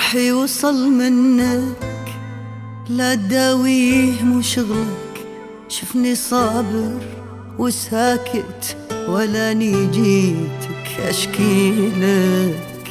جرحي وصل منك لا تداويه مو شغلك. شفني صابر وساكت ولا نيجيتك أشكيلك.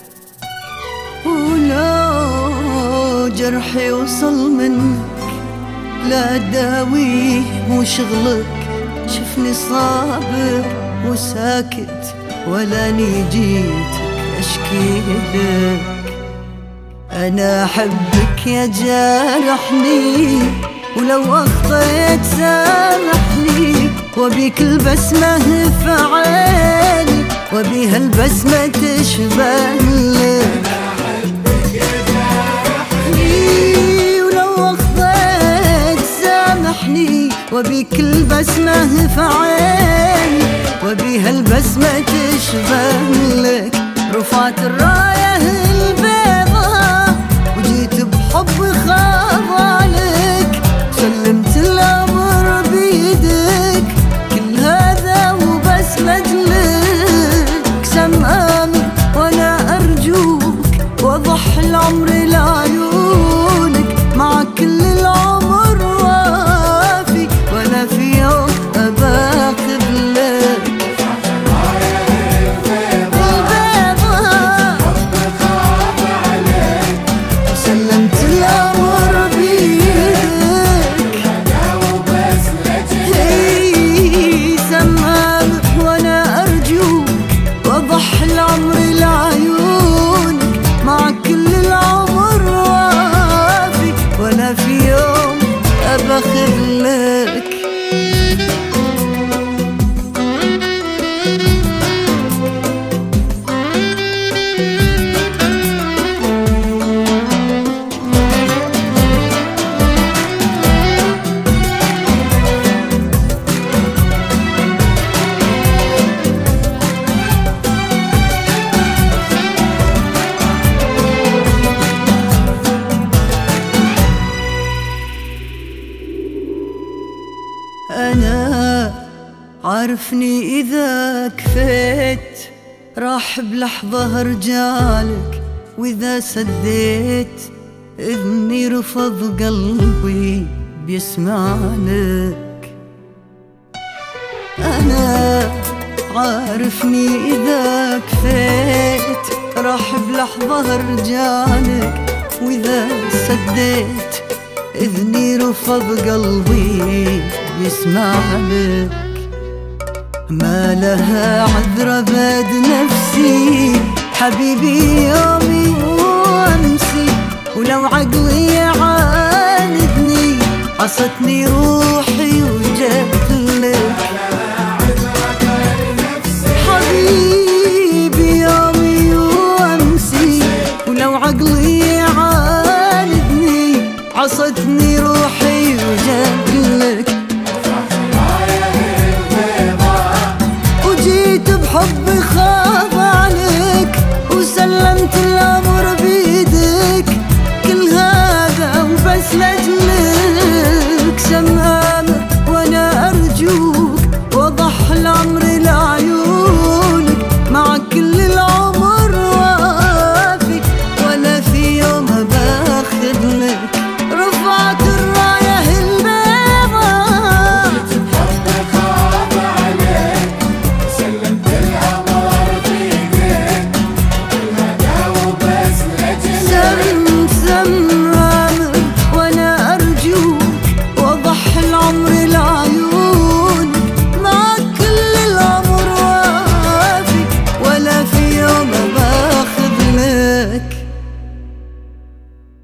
ولو جرحي وصل منك لا تداويه مو شغلك. شفني صابر وساكت ولا نيجيتك أشكيلك. أنا أحبك يا جارحني ولو أخطيت سامحني. وبيك البسمة في عيني وبيها البسمة تشبه لك. أحبك يا جارحني ولو أخطيت سامحني. وبيك البسمة في عيني وبيها البسمة تشبه لك. رفعت الراية البيضاء وجيت بحب خاضعلك. سلمت الأمر بيدك كل هذا وبس لجلك. سمعني وأنا أرجوك وأضحي العمر لعيونك. مع كل العمر وافي ولا في يوم أبا قبلك. سلمت الأمر بيدك سمعني وأنا أرجوك وأضحي العمر لعيونك. مع كل العمر وافي ولا في يوم أبخر لك. أنا عارفني إذا كفيت راح بلحظة أرجعلك. وإذا سديت إذني رفض قلبي بيسمع لك. أنا عارفني إذا كفيت راح بلحظة أرجعلك. وإذا سديت إذني رفض قلبي يسمع لك. ما لها عذر بد نفسي حبيبي يومي وأمسي. ولو عقلي يعاندني عصتني روحي وجت لك. حبيبي يومي وأمسي ولو عقلي يعاندني عصتني